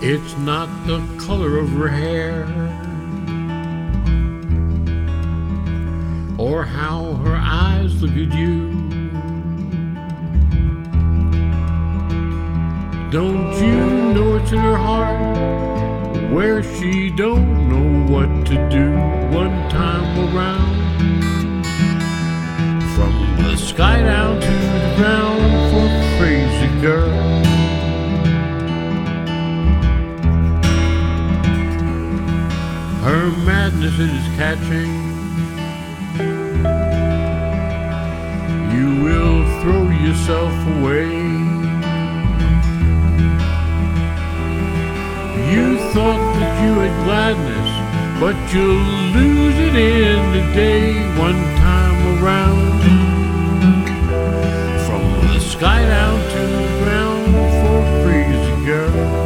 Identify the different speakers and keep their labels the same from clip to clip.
Speaker 1: It's not the color of her hair, or how her eyes look at you. Don't you know it's in her heart, where she don't know what to do one time around? From the sky down to the ground for a crazy girl. Her madness is catching. You will throw yourself away. You thought that you had gladness, but you'll lose it in the day one time around. From the sky down to the ground for a crazy girl.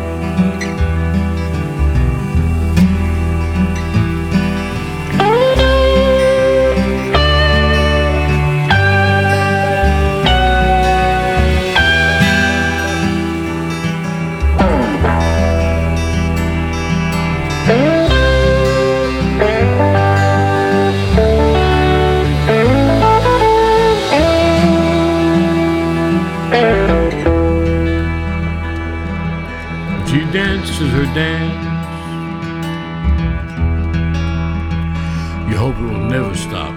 Speaker 1: She dances her dance. You hope it will never stop.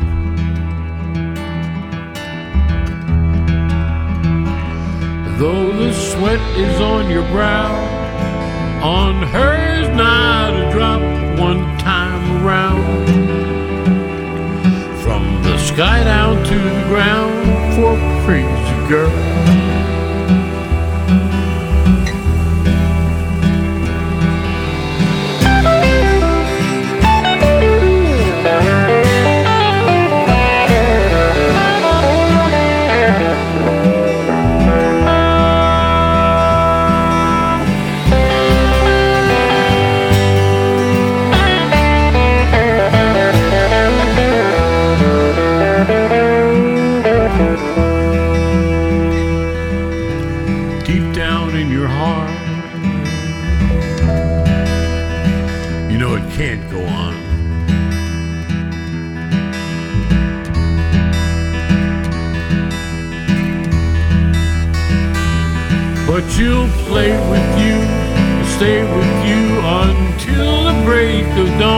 Speaker 1: Though the sweat is on your brow, on hers not a drop one time around. From the sky down to the ground for a crazy girl. Deep down in your heart, you know it can't go on. But she'll play with you, stay with you until the break of dawn.